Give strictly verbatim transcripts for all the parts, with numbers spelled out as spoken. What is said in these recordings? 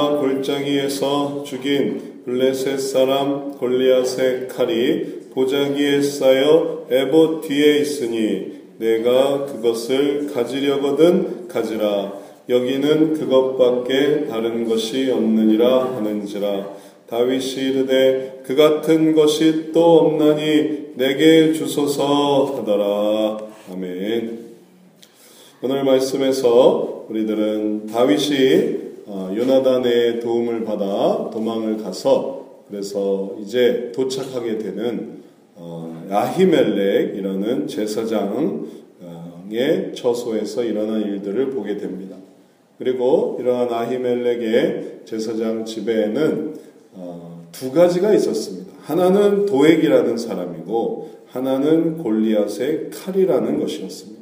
다윗과 골짜기에서 죽인 블레셋 사람 골리앗의 칼이 보자기에 쌓여 에봇 뒤에 있으니 내가 그것을 가지려거든 가지라. 여기는 그것밖에 다른 것이 없느니라 하는지라. 다윗이 이르되 그 같은 것이 또 없나니 내게 주소서 하더라. 아멘. 오늘 말씀에서 우리들은 다윗이 요나단의 도움을 받아 도망을 가서 그래서 이제 도착하게 되는 아히멜렉이라는 제사장의 처소에서 일어난 일들을 보게 됩니다. 그리고 이러한 아히멜렉의 제사장 집에는 두 가지가 있었습니다. 하나는 도액이라는 사람이고 하나는 골리앗의 칼이라는 것이었습니다.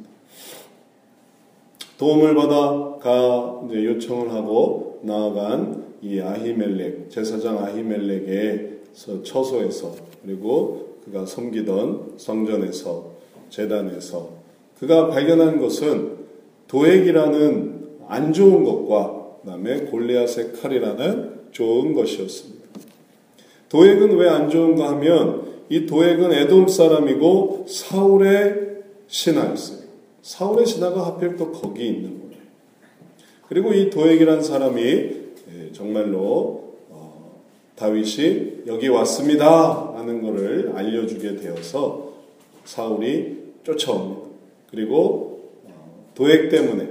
도움을 받아 가 이제 요청을 하고 나아간 이 아히멜렉 제사장 아히멜렉의 처소에서 그리고 그가 섬기던 성전에서 제단에서 그가 발견한 것은 도액이라는 안 좋은 것과 그다음에 골리앗의 칼이라는 좋은 것이었습니다. 도액은 왜 안 좋은가 하면 이 도액은 에돔 사람이고 사울의 신하였어요. 사울의 신하가 하필 또 거기 있는 거예요. 그리고 이 도액이라는 사람이 정말로 다윗이 여기 왔습니다 하는 것을 알려주게 되어서 사울이 쫓아옵니다. 그리고 도액 때문에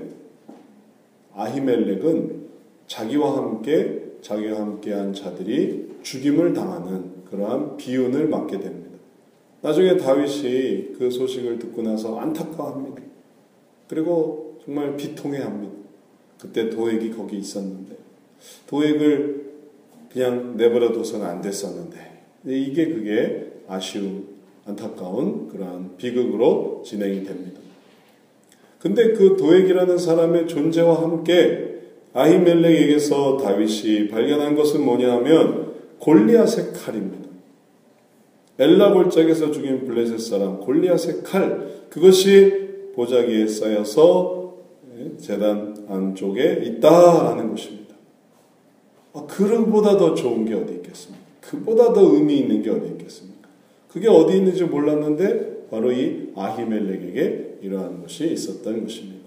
아히멜렉은 자기와 함께 자기와 함께한 자들이 죽임을 당하는 그러한 비운을 맞게 됩니다. 나중에 다윗이 그 소식을 듣고 나서 안타까워합니다. 그리고 정말 비통해합니다. 그때 도액이 거기 있었는데 도액을 그냥 내버려둬서는 안 됐었는데 이게 그게 아쉬운 안타까운 그러한 비극으로 진행이 됩니다. 근데 그 도액이라는 사람의 존재와 함께 아히멜렉에게서 다윗이 발견한 것은 뭐냐 하면 골리앗의 칼입니다. 엘라 골짜기에서 죽인 블레셋 사람 골리앗의 칼, 그것이 보자기에 쌓여서 제단 안쪽에 있다라는 것입니다. 아, 그보다 더 좋은 게 어디 있겠습니까? 그보다 더 의미 있는 게 어디 있겠습니까? 그게 어디 있는지 몰랐는데 바로 이 아히멜렉에게 이러한 것이 있었던 것입니다.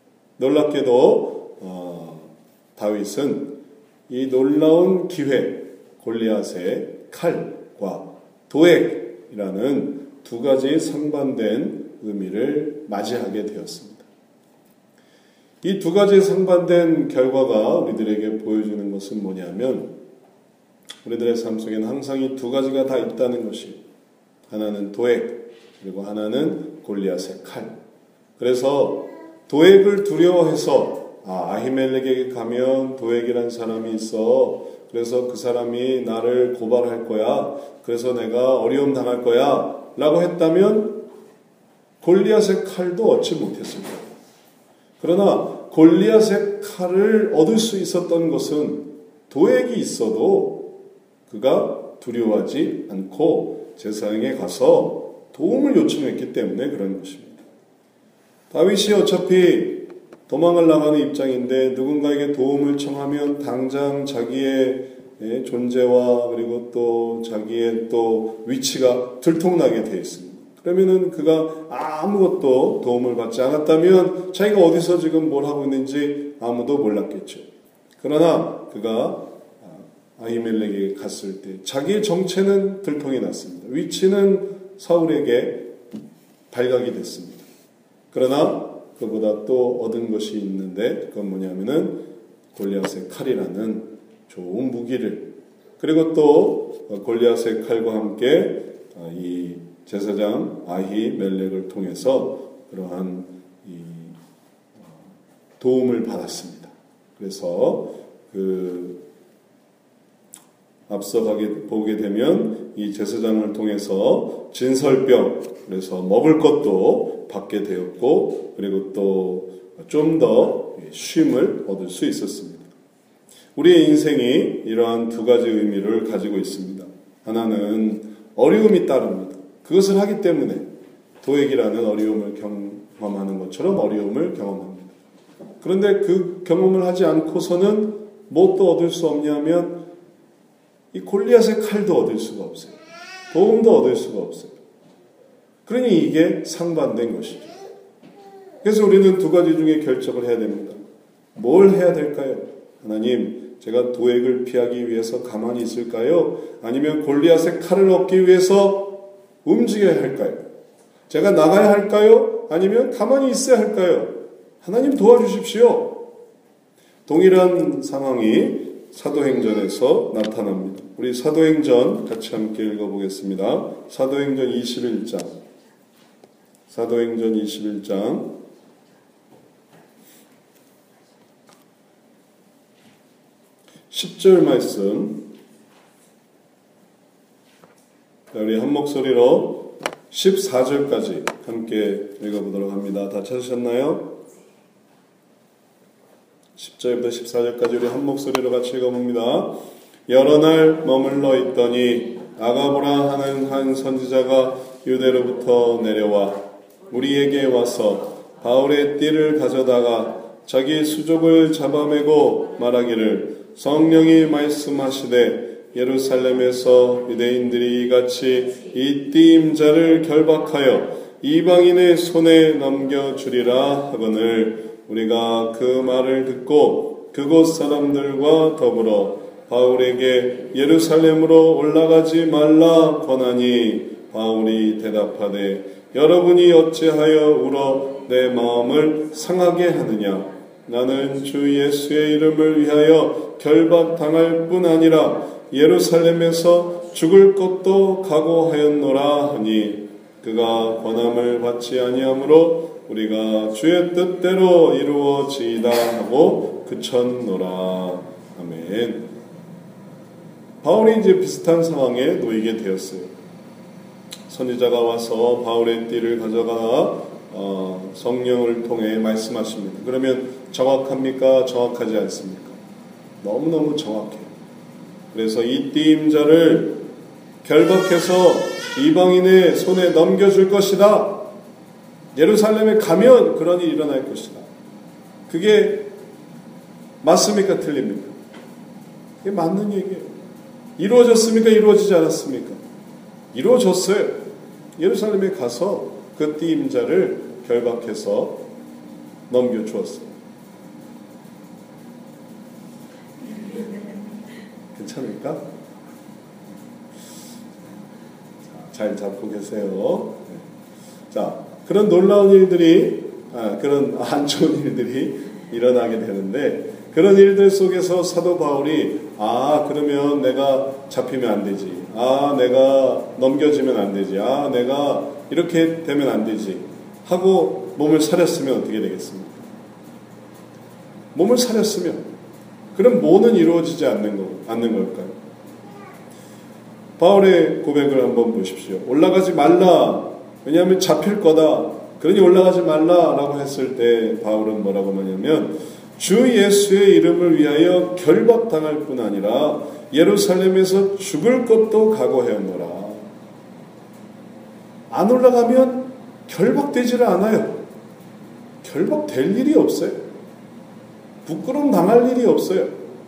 놀랍게도 어, 다윗은 이 놀라운 기회, 골리앗의 칼과 도액이라는 두 가지 상반된 의미를 맞이하게 되었습니다. 이 두 가지 상반된 결과가 우리들에게 보여주는 것은 뭐냐면 우리들의 삶 속에는 항상 이 두 가지가 다 있다는 것이 하나는 도액 그리고 하나는 골리앗의 칼. 그래서 도액을 두려워해서 아, 아히멜렉에게 가면 도액이라는 사람이 있어. 그래서 그 사람이 나를 고발할 거야. 그래서 내가 어려움 당할 거야. 라고 했다면 골리앗의 칼도 얻지 못했을 거예요. 그러나 골리앗의 칼을 얻을 수 있었던 것은 도액이 있어도 그가 두려워하지 않고 제사장에 가서 도움을 요청했기 때문에 그런 것입니다. 다윗이 어차피 도망을 나가는 입장인데 누군가에게 도움을 청하면 당장 자기의 존재와 그리고 또 자기의 또 위치가 들통나게 되어 있습니다. 그러면은 그가 아무것도 도움을 받지 않았다면 자기가 어디서 지금 뭘 하고 있는지 아무도 몰랐겠죠. 그러나 그가 아히멜렉에게 갔을 때 자기의 정체는 들통이 났습니다. 위치는 사울에게 발각이 됐습니다. 그러나 그보다 또 얻은 것이 있는데 그건 뭐냐면은 골리앗의 칼이라는 좋은 무기를 그리고 또 골리앗의 칼과 함께 이 제사장 아히멜렉을 통해서 그러한 이 도움을 받았습니다. 그래서 그 앞서 가게 보게 되면 이 제사장을 통해서 진설병 그래서 먹을 것도 받게 되었고 그리고 또 좀 더 쉼을 얻을 수 있었습니다. 우리의 인생이 이러한 두 가지 의미를 가지고 있습니다. 하나는 어려움이 따릅니다. 그것을 하기 때문에 도액이라는 어려움을 경험하는 것처럼 어려움을 경험합니다. 그런데 그 경험을 하지 않고서는 뭣도 얻을 수 없냐면 이 골리앗의 칼도 얻을 수가 없어요. 도움도 얻을 수가 없어요. 그러니 이게 상반된 것이죠. 그래서 우리는 두 가지 중에 결정을 해야 됩니다. 뭘 해야 될까요? 하나님, 제가 도액을 피하기 위해서 가만히 있을까요? 아니면 골리앗의 칼을 얻기 위해서 움직여야 할까요? 제가 나가야 할까요? 아니면 가만히 있어야 할까요? 하나님 도와주십시오. 동일한 상황이 사도행전에서 나타납니다. 우리 사도행전 같이 함께 읽어보겠습니다. 사도행전 이십일 장. 사도행전 이십일 장. 십 절 말씀. 우리 한 목소리로 십사 절까지 함께 읽어보도록 합니다. 다 찾으셨나요? 십 절부터 십사 절까지 우리 한 목소리로 같이 읽어봅니다. 여러 날 머물러 있더니 아가보라 하는 한 선지자가 유대로부터 내려와 우리에게 와서 바울의 띠를 가져다가 자기 수족을 잡아매고 말하기를 성령이 말씀하시되 예루살렘에서 유대인들이 이같이 이 띠임자를 결박하여 이방인의 손에 넘겨주리라 하거늘 우리가 그 말을 듣고 그곳 사람들과 더불어 바울에게 예루살렘으로 올라가지 말라 권하니 바울이 대답하되 여러분이 어찌하여 울어 내 마음을 상하게 하느냐 나는 주 예수의 이름을 위하여 결박당할 뿐 아니라 예루살렘에서 죽을 것도 각오하였노라 하니 그가 권함을 받지 아니하므로 우리가 주의 뜻대로 이루어지이다 하고 그쳤노라. 아멘. 바울이 이제 비슷한 상황에 놓이게 되었어요. 선지자가 와서 바울의 띠를 가져가 어, 성령을 통해 말씀하십니다. 그러면 정확합니까? 정확하지 않습니까? 너무너무 정확해요. 그래서 이 띠임자를 결박해서 이방인의 손에 넘겨줄 것이다. 예루살렘에 가면 그런 일이 일어날 것이다. 그게 맞습니까? 틀립니까? 그게 맞는 얘기예요. 이루어졌습니까? 이루어지지 않았습니까? 이루어졌어요. 예루살렘에 가서 그 띠임자를 결박해서 넘겨주었어요. 괜찮을까? 잘 잡고 계세요. 자, 그런 놀라운 일들이, 아, 그런 안 좋은 일들이 일어나게 되는데, 그런 일들 속에서 사도 바울이, 아, 그러면 내가 잡히면 안 되지. 아, 내가 넘겨지면 안 되지. 아, 내가 이렇게 되면 안 되지. 하고 몸을 사렸으면 어떻게 되겠습니까? 몸을 사렸으면, 그럼 뭐는 이루어지지 않는 거, 않는 걸까요? 바울의 고백을 한번 보십시오. 올라가지 말라. 왜냐하면 잡힐 거다. 그러니 올라가지 말라라고 했을 때 바울은 뭐라고 하냐면 주 예수의 이름을 위하여 결박당할 뿐 아니라 예루살렘에서 죽을 것도 각오하였노라. 안 올라가면 결박되지를 않아요. 결박될 일이 없어요. 부끄러움 당할 일이 없어요.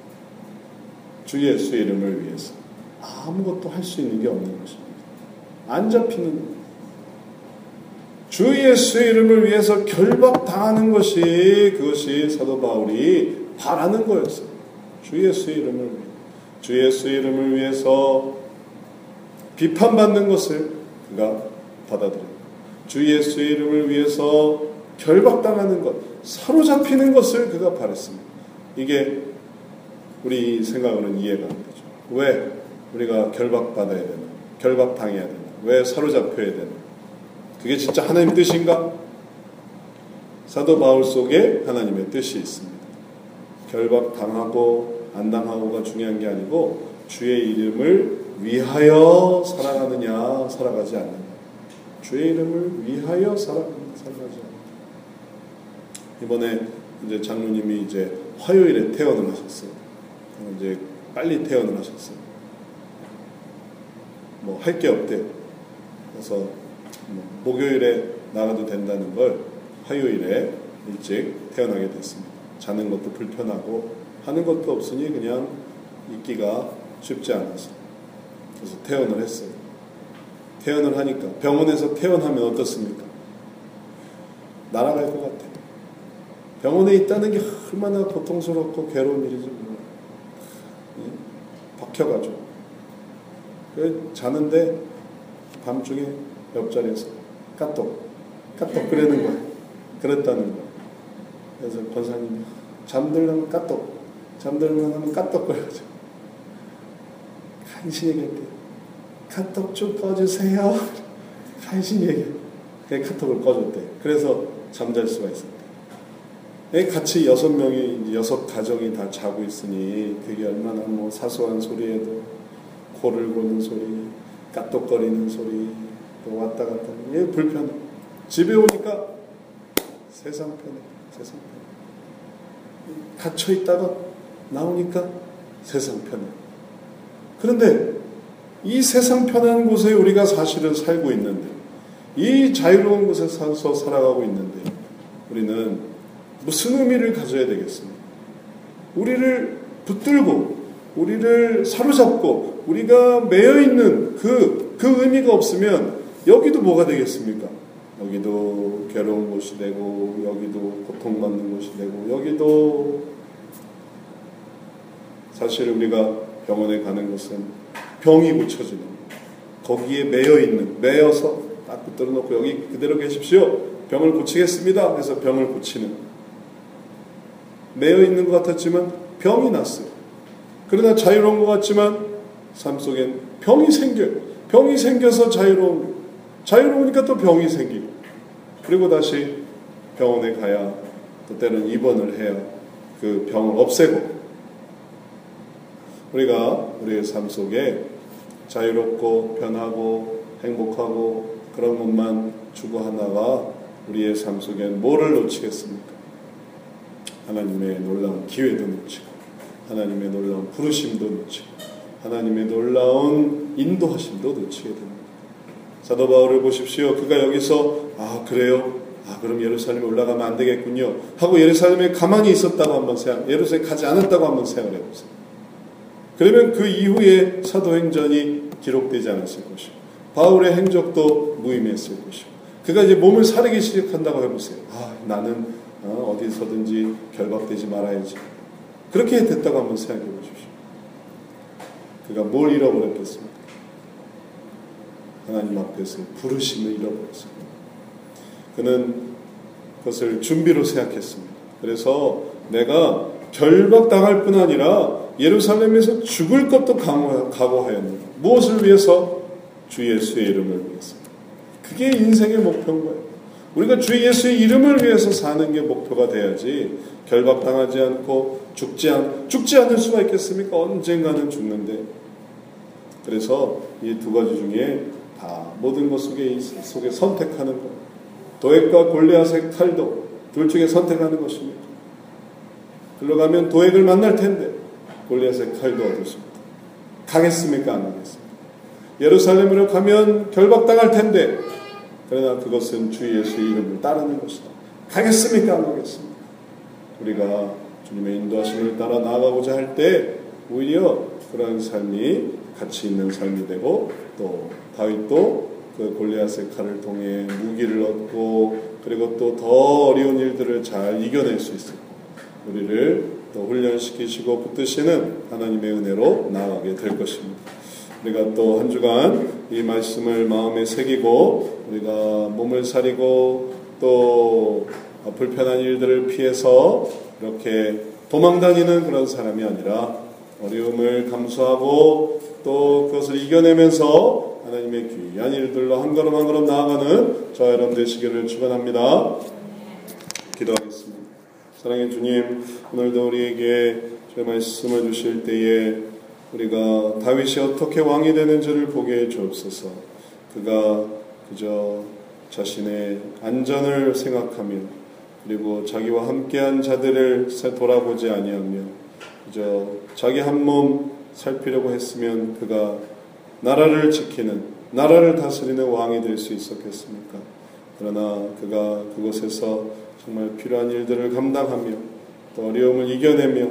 주 예수의 이름을 위해서 아무것도 할 수 있는 게 없는 것입니다. 안 잡히는 주 예수의 이름을 위해서 결박당하는 것이 그것이 사도 바울이 바라는 거였어요. 주 예수의 이름을 위해 주 예수의 이름을 위해서 비판받는 것을 그가 받아들여요. 주 예수의 이름을 위해서 결박당하는 것, 사로잡히는 것을 그가 바랬습니다. 이게 우리 생각으로는 이해가 안 되죠. 왜 우리가 결박받아야 되나? 결박당해야 되나? 왜 사로잡혀야 되나? 그게 진짜 하나님의 뜻인가? 사도 바울 속에 하나님의 뜻이 있습니다. 결박당하고 안 당하고가 중요한 게 아니고 주의 이름을 위하여 살아가느냐 살아가지 않느냐. 주의 이름을 위하여 살아가느냐 살아가지 않느냐. 이번에 이제 장로님이 이제 화요일에 퇴원을 하셨어요. 이제 빨리 퇴원을 하셨어요. 뭐 할 게 없대요. 그래서 뭐 목요일에 나가도 된다는 걸 화요일에 일찍 퇴원하게 됐습니다. 자는 것도 불편하고 하는 것도 없으니 그냥 있기가 쉽지 않아서 그래서 퇴원을 했어요. 퇴원을 하니까 병원에서 퇴원하면 어떻습니까? 날아갈 것 같아요. 병원에 있다는 게 얼마나 고통스럽고 괴로운 일이지 몰라요. 박혀가지고 자는데 밤중에 옆자리에서 까똑 까똑 그러는 거예요. 그랬다는 거예요. 그래서 권사님이 잠들려면 까똑 잠들면 하면 까똑 거려가지고 간신히 얘기할게요. 카톡 좀 꺼주세요. 간신히 얘기해요. 카톡을 꺼줬대. 그래서 잠잘 수가 있었대. 같이 여섯 명이, 여섯 가정이 다 자고 있으니 그게 얼마나 뭐 사소한 소리에도 코를 고는 소리, 까똑거리는 소리, 또 왔다 갔다 하는 게 불편해. 집에 오니까 세상 편해. 세상 편해. 갇혀 있다가 나오니까 세상 편해. 그런데 이 세상 편한 곳에 우리가 사실은 살고 있는데, 이 자유로운 곳에 살아서 살아가고 있는데, 우리는 무슨 의미를 가져야 되겠습니까? 우리를 붙들고, 우리를 사로잡고, 우리가 매여있는 그, 그 의미가 없으면, 여기도 뭐가 되겠습니까? 여기도 괴로운 곳이 되고, 여기도 고통받는 곳이 되고, 여기도 사실 우리가 병원에 가는 것은 병이 고쳐지는, 거기에 매여있는, 매여서 딱 붙들어 놓고 여기 그대로 계십시오. 병을 고치겠습니다. 그래서 병을 고치는, 매여있는 것 같았지만 병이 났어요. 그러나 자유로운 것 같지만 삶 속엔 병이 생겨요. 병이 생겨서 자유로운 거예요. 자유로우니까 또 병이 생기고, 그리고 다시 병원에 가야, 또 때로는 입원을 해야 그 병을 없애고, 우리가 우리의 삶 속에 자유롭고 편하고 행복하고 그런 것만 추구하다가 우리의 삶 속엔 뭐를 놓치겠습니까? 하나님의 놀라운 기회도 놓치고, 하나님의 놀라운 부르심도 놓치고, 하나님의 놀라운 인도하심도 놓치게 됩니다. 사도 바울을 보십시오. 그가 여기서 아 그래요? 아 그럼 예루살렘에 올라가면 안 되겠군요 하고 예루살렘에 가만히 있었다고 한번 생각, 예루살렘에 가지 않았다고 한번 생각을 해보세요. 그러면 그 이후에 사도행전이 기록되지 않았을 것이고, 바울의 행적도 무의미했을 것이고, 그가 이제 몸을 사리기 시작한다고 해보세요. 아 나는 어, 어디서든지 결박되지 말아야지. 그렇게 됐다고 한번 생각해 보십시오. 그가 뭘 잃어버렸겠습니까? 하나님 앞에서 부르심을 잃어버렸습니다. 그는 그것을 준비로 생각했습니다. 그래서 내가 결박당할 뿐 아니라 예루살렘에서 죽을 것도 각오하였느니라. 무엇을 위해서? 주 예수의 이름을 위해서. 그게 인생의 목표인 거예요. 우리가 주 예수의 이름을 위해서 사는 게 목표가 돼야지, 결박당하지 않고 죽지, 않, 죽지 않을 수가 있겠습니까? 언젠가는 죽는데. 그래서 이 두 가지 중에 다 모든 것 속에, 속에 선택하는 것. 도액과 골리앗의 칼도 둘 중에 선택하는 것입니다. 글로 가면 도액을 만날 텐데 골리앗의 칼도 얻었습니다. 가겠습니까? 안 가겠습니까? 예루살렘으로 가면 결박당할 텐데, 그러나 그것은 주 예수의 이름을 따르는 것이다. 가겠습니까? 안 가겠습니까? 우리가 주님의 인도하심을 따라 나아가고자 할 때 오히려 그러한 삶이 가치 있는 삶이 되고, 또 다윗도 그 골리앗의 칼을 통해 무기를 얻고, 그리고 또 더 어려운 일들을 잘 이겨낼 수 있었고, 우리를 또 훈련시키시고 붙드시는 하나님의 은혜로 나아가게 될 것입니다. 우리가 또 한 주간 이 말씀을 마음에 새기고, 우리가 몸을 사리고 또 불편한 일들을 피해서 이렇게 도망다니는 그런 사람이 아니라, 어려움을 감수하고 또 그것을 이겨내면서 하나님의 귀한 일들로 한 걸음 한 걸음 나아가는 저와 여러분 되시기를 축원합니다. 기도하겠습니다. 사랑의 주님, 오늘도 우리에게 주의 말씀을 주실 때에 우리가 다윗이 어떻게 왕이 되는지를 보게 해 주옵소서. 그가 그저 자신의 안전을 생각하며, 그리고 자기와 함께한 자들을 돌아보지 아니하며 그저 자기 한 몸 살피려고 했으면 그가 나라를 지키는, 나라를 다스리는 왕이 될 수 있었겠습니까? 그러나 그가 그곳에서 정말 필요한 일들을 감당하며 또 어려움을 이겨내며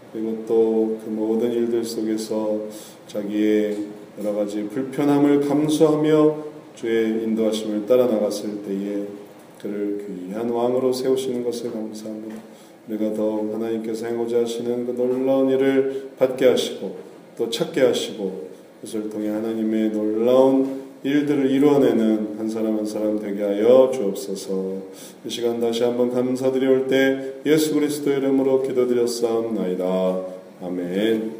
그리고 또 그 모든 일들 속에서 자기의 여러 가지 불편함을 감수하며 주의 인도하심을 따라 나갔을 때에 그를 귀한 왕으로 세우시는 것을 감사합니다. 우리가 더욱 하나님께서 행하고자 하시는 그 놀라운 일을 받게 하시고 또 찾게 하시고 그것을 통해 하나님의 놀라운 일들을 이루어내는 한 사람 한 사람 되게 하여 주옵소서. 이 시간 다시 한번 감사드리올 때 예수 그리스도의 이름으로 기도드렸사옵나이다. 아멘.